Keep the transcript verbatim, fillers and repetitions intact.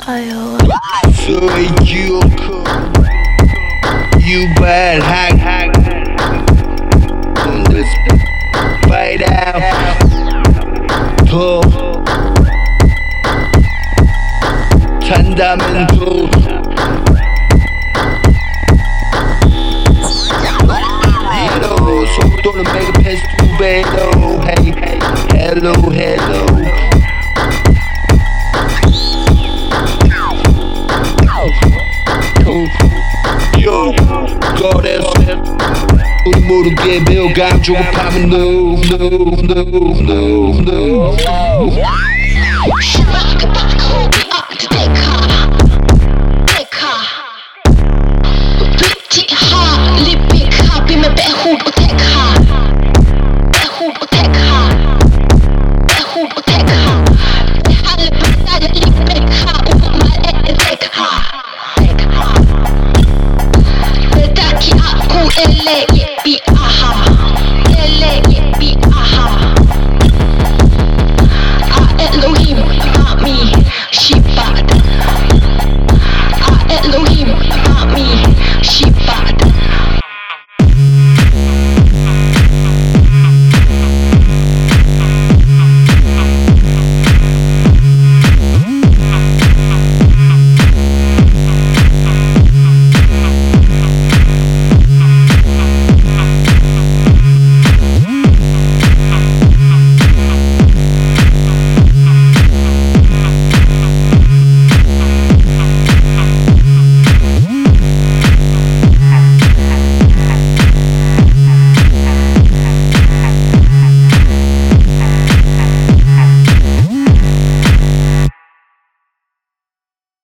아파요. So you you bad hack hack. Let's fight out. 더 찬다면 또 Hello, 속도는 메가패스 두 배로. Hey, hey, hello, hello. Yo, 거래서 우리 모르게 배워감 조급하면 no, no, no, no, no.